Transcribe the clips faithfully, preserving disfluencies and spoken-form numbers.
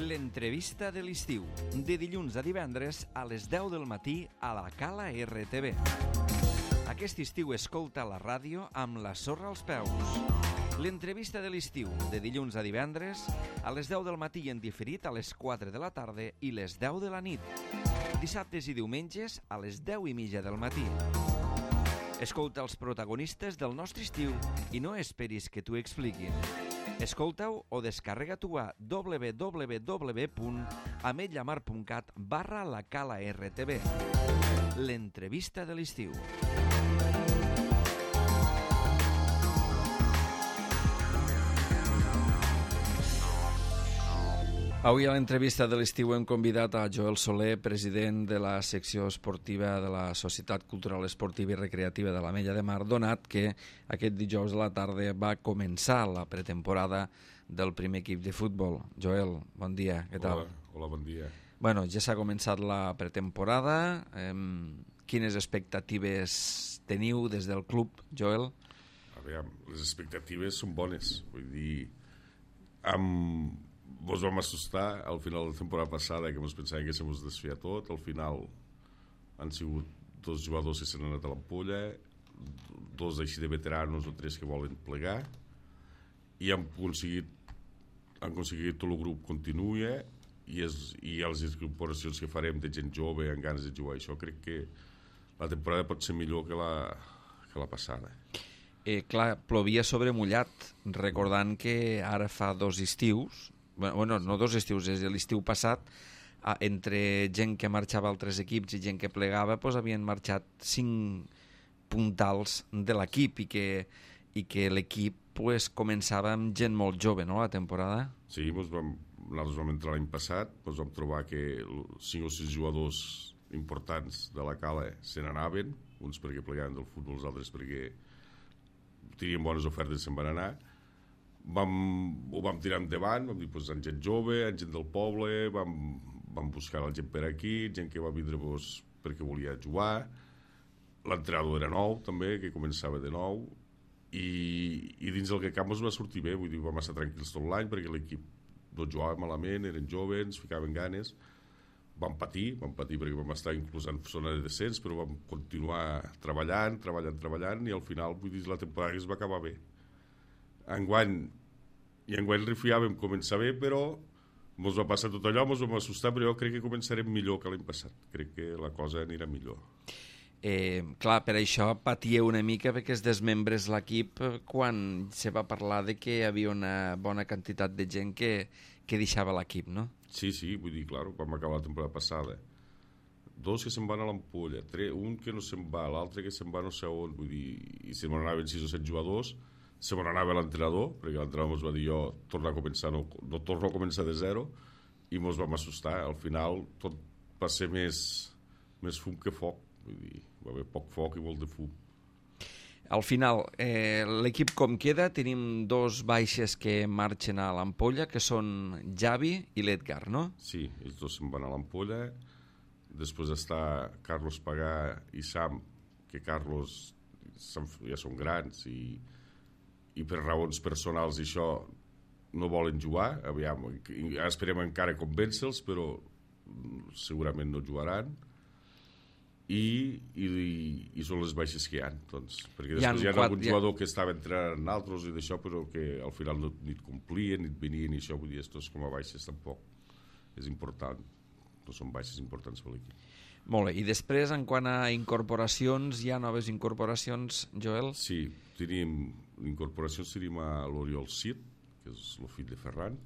L'entrevista de l'estiu, de dilluns a divendres a les deu del matí a la Cala R T V. Aquest estiu escolta la ràdio amb la sorra als peus. L'entrevista de l'estiu, de dilluns a divendres a les deu del matí en diferit a les quatre de la tarda i les deu de la nit. Dissabtes i diumenges a les deu i mitja del matí. Escolta els protagonistes del nostre estiu i no esperis que t'ho expliquin. Escolta-ho o descarrega-t'ho a w w w punt ametlllamar punt cat barra la Cala R T V. L'entrevista de l'estiu. Avui a l'entrevista de l'estiu hem convidat a Joel Soler, president de la secció esportiva de la Societat Cultural Esportiva i Recreativa de l'Ametlla de Mar, donat que aquest dijous a la tarda va començar la pretemporada del primer equip de futbol. Joel, bon dia, què tal? Hola, hola, bon dia. Bueno, ja s'ha començat la pretemporada. Eh, quines expectatives teniu des del club, Joel? A veure, les expectatives són bones. Vull dir, amb... Vos vam assustar al final de la temporada passada, que ens pensàvem que se mos desfia tot. Al final han sigut dos jugadors que s'han anat a l'ampolla, dos així de veteranos o tres que volen plegar, i han aconseguit, han aconseguit tot el grup continua, i, és, i les incorporacions que farem de gent jove amb ganes de jugar. Això crec que la temporada pot ser millor que la, que la passada. Eh, clar, plovia sobre mullat, recordant que ara fa dos estius, bueno, no dos estius, és l'estiu passat, entre gent que marxava a altres equips i gent que plegava, doncs havien marxat cinc puntals de l'equip i que, i que l'equip pues, començava amb gent molt jove, no?, la temporada. Sí, doncs vam, nosaltres vam entrar l'any passat, doncs vam trobar que cinc o sis jugadors importants de la Cala se n'anaven, uns perquè plegaven del futbol, els altres perquè tenien bones ofertes i se'n van anar. Vam, ho vam tirar endavant, vam dir, doncs, amb gent jove, amb gent del poble, vam, vam buscar la gent per aquí, gent que va vindre doncs, perquè volia jugar. L'entrenador era nou, també, que començava de nou, i, i dins del que cap ens va sortir bé, vull dir, vam estar tranquils tot l'any, perquè l'equip no jugava malament, eren joves, ficaven ganes. Vam patir, vam patir perquè vam estar inclús en zona de descens, però vam continuar treballant, treballant, treballant, i al final, vull dir, la temporada es va acabar bé. Enguany, i enguany refiàvem començar bé, però ens va passar tot allò, ens vam assustar, però jo crec que començarem millor que l'any passat. Crec que la cosa anirà millor. Eh, clar, per això patíeu una mica perquè es desmembres l'equip quan se va parlar de que hi havia una bona quantitat de gent que, que deixava l'equip, no? Sí, sí, vull dir, clar, vam acabar la temporada passada. Dos que se'n van a l'ampolla, un que no se'n va, l'altre que se'n va no sé on, vull dir, i se m'anaven sis o set jugadors. Se me n'anava l'entrenador, perquè l'entrenador ens va dir jo torno a començar, no, no torno a començar de zero, i ens vam assustar. Al final tot va ser més, més fum que foc, vull dir, va haver poc foc i molt de fum. Al final, eh, l'equip com queda, tenim dos baixes que marxen a l'ampolla, que són Javi i l'Edgar, no? Sí, ells dos se'n van a l'ampolla. Després està Carlos Pagà i Sam, que Carlos ja són grans i i per raons personals això no volen jugar. Aviam, esperem encara convèncer-los, però segurament no jugaran. I, i, i són les baixes que hi ha, doncs, perquè després hi ha, hi ha algun jugador ja... que estava entrenant altres i d'això, però que al final no, ni et complien, ni et venien, i això, vull dir, estos com a baixes tampoc és important, no són baixes importants per l'equip. Molt bé, i després, en quant a incorporacions, hi ha noves incorporacions, Joel? Sí, tenim incorporacions, tenim a l'Oriol Cid, que és el fill de Ferran,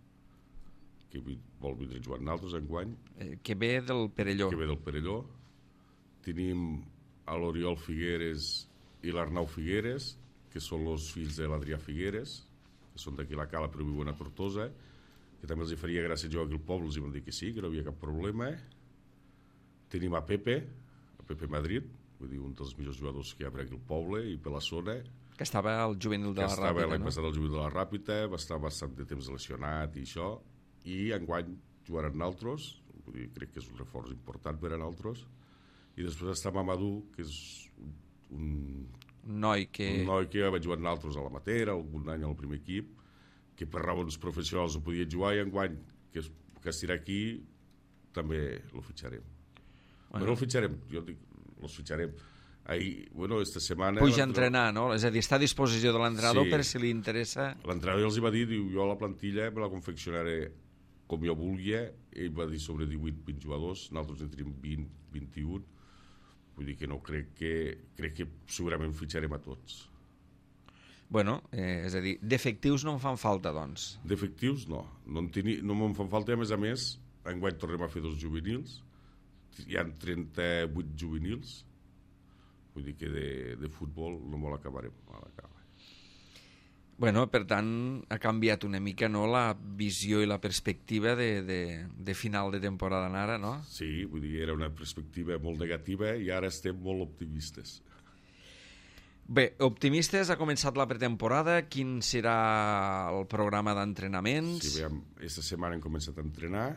que vol vindre a jugar amb nosaltres enguany. Eh, que ve del Perelló. Que ve del Perelló. Tenim a l'Oriol Figueres i l'Arnau Figueres, que són els fills de l'Adrià Figueres, que són d'aquí la Cala però viuen a Tortosa, que també els faria gràcia jugar aquí al poble, els van dir que sí, que no havia cap problema. Tenim a Pepe, a Pepe Madrid, vull dir, un dels millors jugadors que hi ha per aquí al poble i per la zona. Que estava al juvenil de la Ràpita, no? Que estava l'any passat al juvenil de la Ràpita, va estar bastant de temps lesionat i això, i enguany jugaran altres, vull dir, crec que és un reforç important per a altres. I després està Mamadou, que és un, un, un noi que... un noi que va jugar amb altres a la Matera, algun any al primer equip, que per raons professionals no podia jugar, i enguany, que és que estirà aquí també lo fitxarem. Bueno. Bueno, lo fitxarem, jo dic, los fitxarem. Ahir, bueno, esta setmana... Puja a entrenar, no? És a dir, està a disposició de l'entrenador Sí. per si li interessa... L'entrenador els va dir, diu, jo la plantilla me la confeccionaré com jo vulgui, ell va dir sobre divuit vint jugadors, nosaltres en tenim vint, vint i un, vull dir que no crec que... crec que segurament fitxarem a tots. Bueno, eh, és a dir, d'efectius no en fan falta, doncs. D'efectius, no. No, en teni, no me'n fan falta, a més a més, enguany tornem a fer dos juvenils, hi ha trenta-vuit juvenils, vull dir que de, de futbol no me l'acabarem a la cala. Bueno, per tant, ha canviat una mica, no?, la visió i la perspectiva de, de, de final de temporada en ara, no? Sí, vull dir, era una perspectiva molt negativa i ara estem molt optimistes. Bé, optimistes, ha començat la pretemporada, quin serà el programa d'entrenaments? Sí, veiem, aquesta setmana hem començat a entrenar,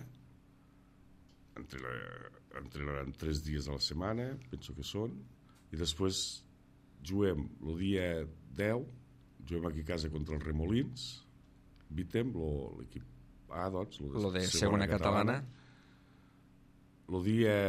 entrenaran tres dies a la setmana, penso que són, i després juguem el dia deu, juguem aquí a casa contra els Remolins, Vitem, l'equip A, doncs, lo de, lo de segona, segona catalana. El dia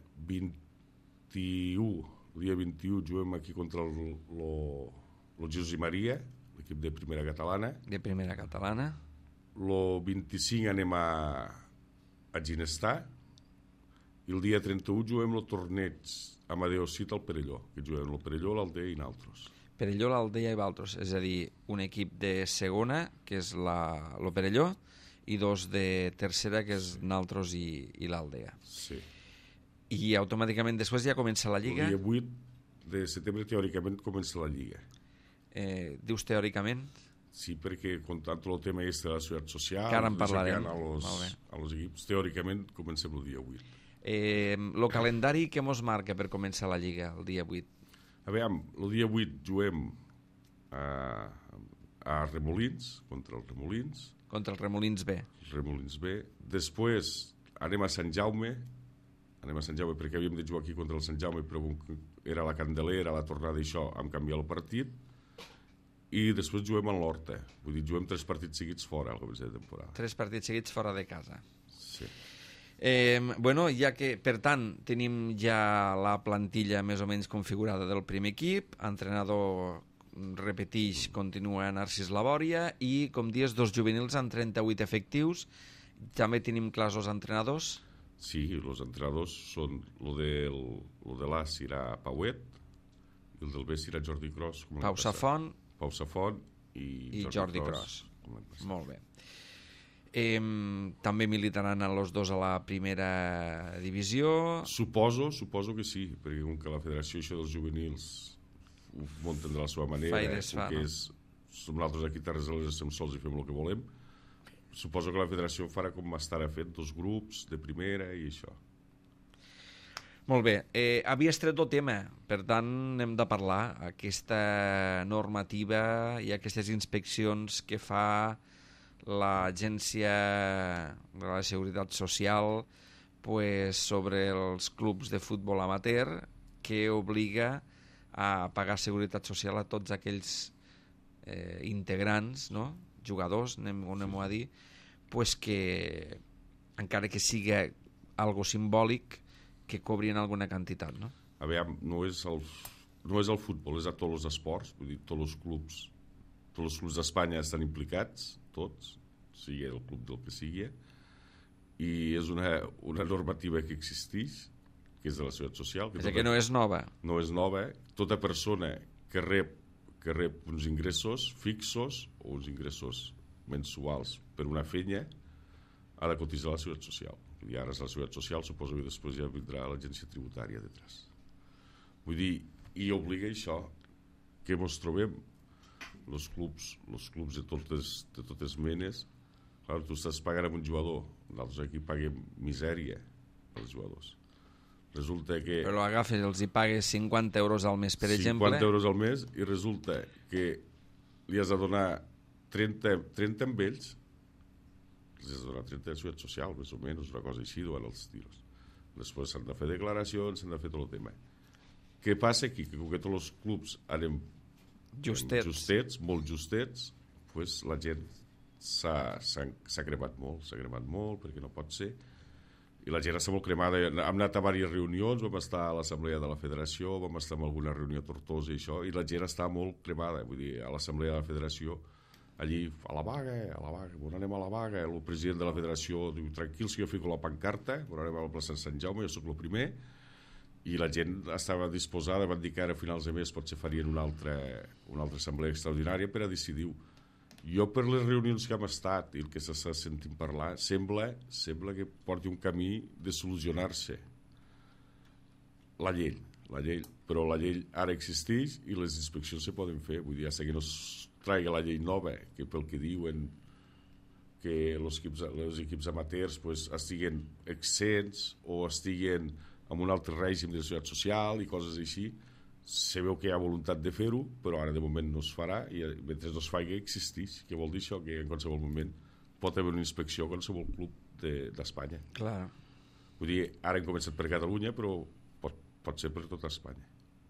vint-i-u, el dia vint-i-u juguem aquí contra el, lo, lo Jesús i Maria, l'equip de primera catalana. De primera catalana. El vint-i-cinc anem a, a Ginestar, i el dia trenta-u juguem el torneig Amadeu Cid al Perelló, que juguem el Perelló, l'Aldea i naltros. Perelló, l'Aldea i Valtros, és a dir, un equip de segona, que és la, el Perelló, i dos de tercera, que és naltros i, i l'Aldea. Sí. I automàticament després ja comença la Lliga. El dia vuit de setembre teòricament comença la Lliga. Eh, dius teòricament? Sí, perquè comptant tot el tema este de la seguretat social, que ara en parlarem. A los, a los equips, teòricament comencem el dia vuit. Eh, el calendari que mos marca per començar la Lliga el dia vuit? A veure, el dia vuit juguem a, a Remolins, contra els Remolins. Contra els Remolins B. Els Remolins B. Després anem a Sant Jaume, anem a Sant Jaume perquè havíem de jugar aquí contra el Sant Jaume, però era la Candelera, la tornada i això, vam canviar el partit. I després juguem a l'Horta. Vull dir, juguem tres partits seguits fora al començament de temporada. Tres partits seguits fora de casa. Sí. Eh, bueno, ja que, per tant, tenim ja la plantilla més o menys configurada del primer equip, entrenador repetix, continua Narcís Labòria, i, com dius, dos juvenils amb trenta-vuit efectius. També tenim clars els entrenadors? Sí, els entrenadors són el del, lo de l'A serà Pauet i el del B serà Jordi Cros. Pau Safont. Pau Safont i, i Jordi, Jordi Cros. Cros. Molt bé. Eh, també militaran els dos a la primera divisió? Suposo, suposo que sí, perquè com que la federació això dels juvenils ho munten de la seva manera, fa i desfà, que no? és, som nosaltres aquí Terres de l'Ebre estem sols i fem el que volem, suposo que la federació farà com estarà fet, dos grups de primera i això. Molt bé, eh, havies tret el tema, per tant hem de parlar. Aquesta normativa i aquestes inspeccions que fa l'Agència de la Seguretat Social pues, sobre els clubs de futbol amateur, que obliga a pagar seguretat social a tots aquells eh, integrants, no? Jugadors, anem, anem a dir, pues que encara que siga algo simbòlic, que cobrin alguna quantitat, no? A veure, no és el, no és el futbol, és a tots els esports, vull dir, tots els clubs, tots els clubs d'Espanya estan implicats, tots, sigui el club del que sigui, i és una, una normativa que existeix, que és de la Seguretat Social. Que és tota, que no és nova. No és nova. Tota persona que rep, que rep uns ingressos fixos o uns ingressos mensuals per una feina ha de cotitzar la Seguretat Social. I ara és la Seguretat Social, suposo que després ja vindrà l'agència tributària detrás. Vull dir, i obliga això, que ens trobem els clubs, els clubs de totes, de totes menes. Clar, tu estàs pagant amb un jugador, nosaltres aquí paguem misèria als jugadors. Resulta que... Però agafes, els hi pagues cinquanta euros al mes, per exemple. cinquanta euros al mes, i resulta que li has de donar trenta, trenta amb ells, li has de donar trenta de seguretat social, més o menys, una cosa així, duen els tiros. Després s'han de fer declaracions, s'han de fer tot el tema. Què passa aquí? Que com que tots els clubs anem justets, justets molt justets, pues la gent s'ha, s'ha, s'ha cremat molt, s'ha cremat molt, perquè no pot ser. I la gent està molt cremada. Hem anat a diverses reunions, vam estar a l'assemblea de la federació, vam estar en alguna reunió a Tortosa i això, i la gent està molt cremada. Vull dir, a l'assemblea de la federació, allí, a la vaga, a la vaga, on anem a la vaga? El president de la federació diu, tranquils, que jo fico la pancarta, on anem a la plaça Sant Jaume, jo sóc el primer, i la gent estava disposada, van dir que ara a finals de mes potser farien una altra, una altra assemblea extraordinària per a decidir-ho. Jo, per les reunions que hem estat i el que s'està sentint parlar, sembla, sembla que porti un camí de solucionar-se la llei, la llei, però la llei ara existeix i les inspeccions se poden fer. Vull dir, hasta que no es traigui la llei nova, que pel que diuen que els equips, els equips amateurs pues, estiguen exempts o estiguen amb un altre règim de seguretat social i coses així, se veu que hi ha voluntat de fer-ho, però ara de moment no es farà i mentre no es faci existeix. Què vol dir això? Que en qualsevol moment pot haver una inspecció a qualsevol club d'Espanya. De, Clar. Vull dir, ara hem començat per Catalunya, però pot, pot ser per tota Espanya.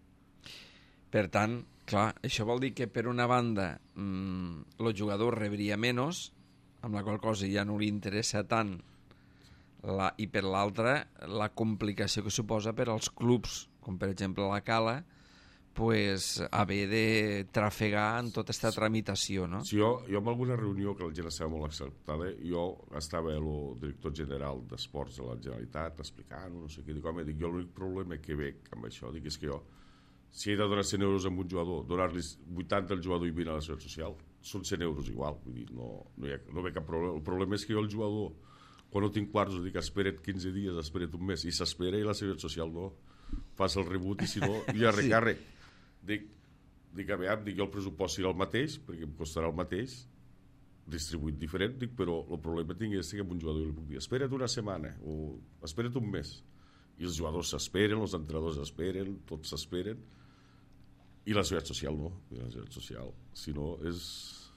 Per tant, clar, això vol dir que per una banda mmm, el jugador rebria menys, amb la qual cosa ja no li interessa tant, la, i per l'altra la complicació que suposa per als clubs, com per exemple la Cala, pues, haver de trafegar en tota aquesta tramitació, no? Sí, jo, jo en alguna reunió que la gent estava molt acceptada, jo estava el director general d'Esports de la Generalitat explicant, no sé què, dic, home, dic, jo l'únic problema que veig amb això, dic, és que jo, si he de donar cent euros a un jugador, donar-li vuitanta al jugador i vint a la seguretat social, són cent euros igual, vull dir, no, no, hi ha, no veig cap problema. El problema és que jo el jugador, quan no tinc quarts, dic, espera't quinze dies, espera't un mes, i s'espera i la seguretat social no, passa el rebut i si no, ja recàrrec. Sí. Dic, dic, a veure, dic, jo el pressupost serà el mateix, perquè em costarà el mateix, distribuït diferent, dic, però el problema tinc és que amb un jugador li puc dir, espera't una setmana, o espera't un mes. I els jugadors s'esperen, els entrenadors s'esperen, tots s'esperen, i la seguretat social no. I la seguretat social, si no, és...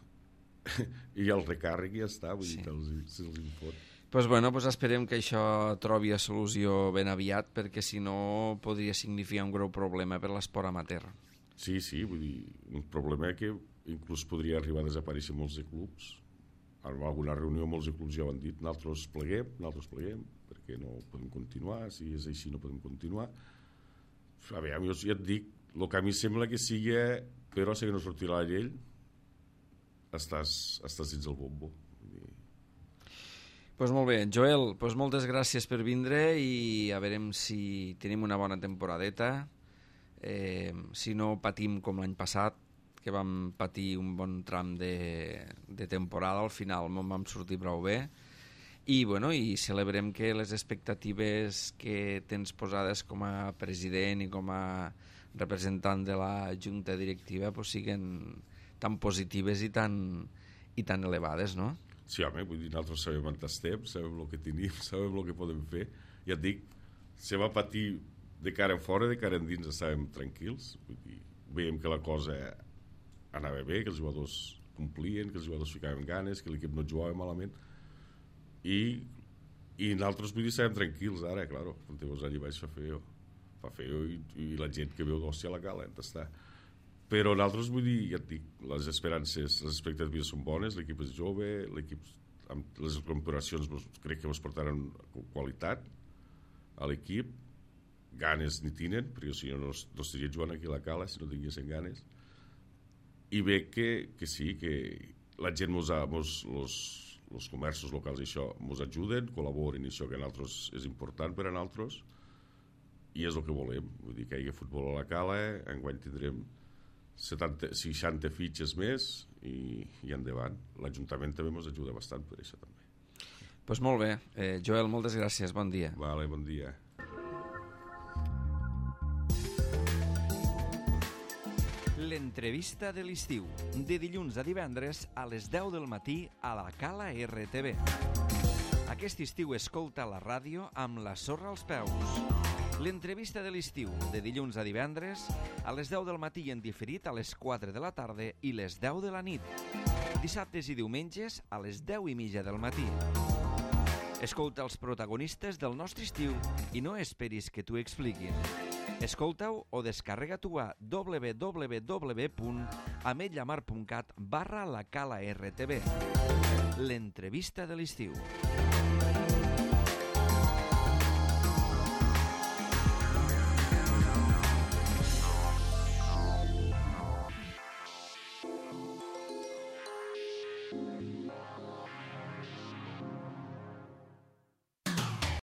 i el recàrrec ja està, vull dir, sí. que els, se'ls infot. Pues bueno, pues esperem que això trobi a solució ben aviat, perquè si no podria significar un greu problema per l'esport amateur. Sí, sí, vull dir, un problema que inclús podria arribar a desaparèixer molts de clubs. En alguna reunió molts de clubs ja ho han dit, nosaltres pleguem, nosaltres pleguem, perquè no podem continuar, si és així no podem continuar. A veure, jo ja et dic, el que a mi sembla que sigui, però si no sortirà la llei, estàs, estàs dins el bombo. Pues molt bé, Joel, pues moltes gràcies per vindre i a veurem si tenim una bona temporadeta, eh, si no patim com l'any passat, que vam patir un bon tram de, de temporada, al final me'n vam sortir prou bé, i, bueno, i celebrem que les expectatives que tens posades com a president i com a representant de la junta directiva pues, siguin tan positives i tan, i tan elevades, no? Sí, home, vull dir, nosaltres sabem on estem, sabem el que tenim, sabem el que podem fer. Ja et dic, se va patir de cara en fora, de cara en dins estàvem tranquils. Vull dir, veiem que la cosa anava bé, que els jugadors complien, que els jugadors ficaven ganes, que l'equip no jugava malament. I, i nosaltres, vull dir, estàvem tranquils ara, claro. Quan te veus allà baix fa feo. Fa feo i, i la gent que veu d'hòstia a la Cala, on està. Però nosaltres, vull dir, ja et dic, les esperances, les expectatives són bones, l'equip és jove, l'equip, amb les incorporacions crec que ens portaran qualitat a l'equip, ganes ni tenen, perquè si no, no estaria jugant aquí a la Cala si no tinguessin ganes, i veig que, que sí, que la gent mos ha, mos, los, els comerços locals i això mos ajuden, col·laboren i això que a nosaltres és important per a nosaltres, i és el que volem, vull dir que hi hagi futbol a la Cala, enguany tindrem setanta, seixanta fitxes més i, i endavant. L'Ajuntament també ens ajuda bastant per això també. Pues molt bé. Eh, Joel, moltes gràcies. Bon dia. Vale, bon dia. L'entrevista de l'estiu, de dilluns a divendres a les deu del matí a la Cala R T V. Aquest estiu escolta la ràdio amb la sorra als peus. L'entrevista de l'estiu, de dilluns a divendres, a les deu del matí en diferit a les quatre de la tarda i les deu de la nit. Dissabtes i diumenges a les deu i mitja del matí. Escolta els protagonistes del nostre estiu i no esperis que t'ho expliquin. Escolta-ho o descarrega-t'ho a w w w punt ametlllamar punt cat barra la Cala R T V. l'entrevista de l'estiu.